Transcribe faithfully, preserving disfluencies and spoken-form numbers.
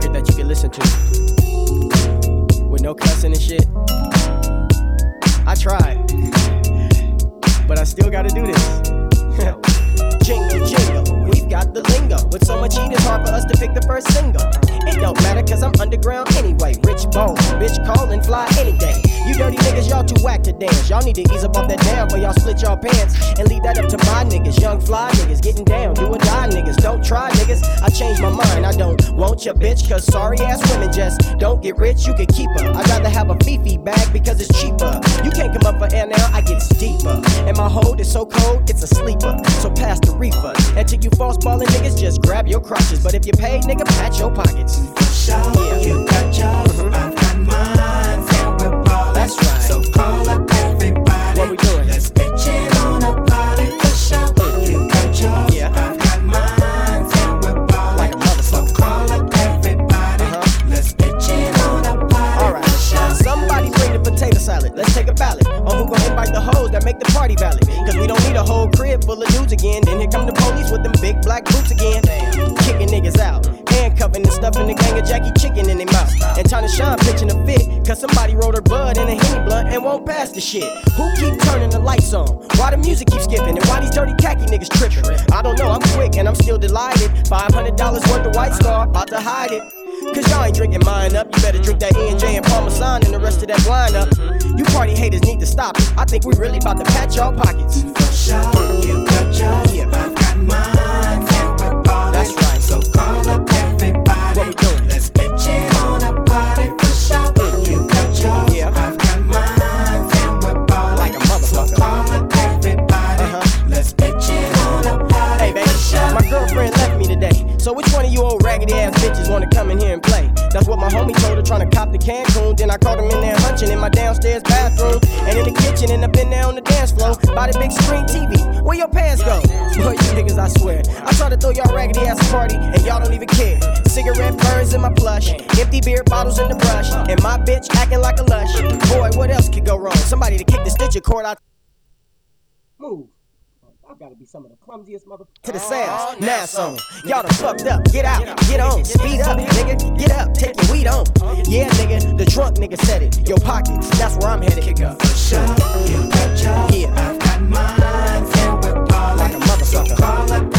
record that you can listen to with no cussing and shit. I tried, but I still gotta do this. Jingle, jingle, we've got the lingo. With so much heat, it's hard for us to pick the first single. It don't matter, cause I'm underground anyway. Rich bone, bitch call and fly any day. You dirty niggas, y'all too whack to dance. Y'all need to ease up off that down, but y'all split y'all pants and leave that up to my niggas. Young fly niggas, getting down, do or die niggas. Don't try niggas, I changed my mind. I don't want your bitch, cause sorry ass women just don't get rich, you can keep her. I'd rather have a Fifi bag because it's cheaper. You can't come up for air now, I get deeper. And my hold is so cold, it's a sleeper. So pass the reefer. And to you false ballin' niggas, just grab your crotches. But if you pay, nigga, pat your pockets. For sure, yeah. You got yours, mm-hmm. I've got mine, and we're ballin'. That's right. So call up everybody. What we doing? Let's pitch it on a party for sure. Mm-hmm. You got yours, yeah. I've got mine, and we're ballin'. Like a mother. So call up everybody. Uh-huh. Let's pitch it on a party All right. for sure. Somebody bring the potato salad. Let's take a ballot on who gon' invite the hoes that make the party valid. Cause we don't need a whole crib full of dudes again. Then here come the police with them big black boots again. Kicking niggas out, handcuffing and stuffing the gang of Jackie Chicken in their mouth. And China Shine pitching a fit, cause somebody rolled her bud in a Henny blunt and won't pass the shit. Who keep turning the lights on? Why the music keep skipping? And why these dirty khaki niggas tripping? I don't know, I'm quick and I'm still delighted. five hundred dollars worth of White Star, about to hide it. Cause y'all ain't drinking mine up. You better drink that E and J and Parmesan and the rest of that wine up. You party haters need to stop it. I think we really about to pat y'all pockets. For sure, you got yours, yeah. I've got mine, and we're ballin'. That's right. So call up everybody. What we doing? Let's pitch it on a party for sure. Mm. You got yours, yeah. I've got mine, and we're ballin'. Like a motherfucker. So call up everybody. Uh-huh. Let's pitch it on a party Hey baby, for sure. My girlfriend left me today. So which one of you old raggedy ass bitches wanna come in here and play? That's what my homie told her, tryna cop the Cancun. Then I caught him in there hunching in my downstairs bathroom, and in the kitchen, and up in there on the dance floor by the big screen T V. Where your pants go? Boy, you niggas, I swear. I try to throw y'all raggedy ass a party, and y'all don't even care. Cigarette burns in my plush, empty beer bottles in the brush, and my bitch acting like a lush. Boy, what else could go wrong? Somebody to kick the stitcher cord out. Move. I gotta be some of the clumsiest mother to the sounds. Now it's on. Y'all done fucked up. Get out, get on, speed up, nigga. Get up, take your weed on. Yeah, nigga, the drunk nigga said it. Your pockets, that's where I'm headed. Kick up. For sure, you got yours, yeah. I've got mine, and we're ballin'. Like a motherfucker. So call up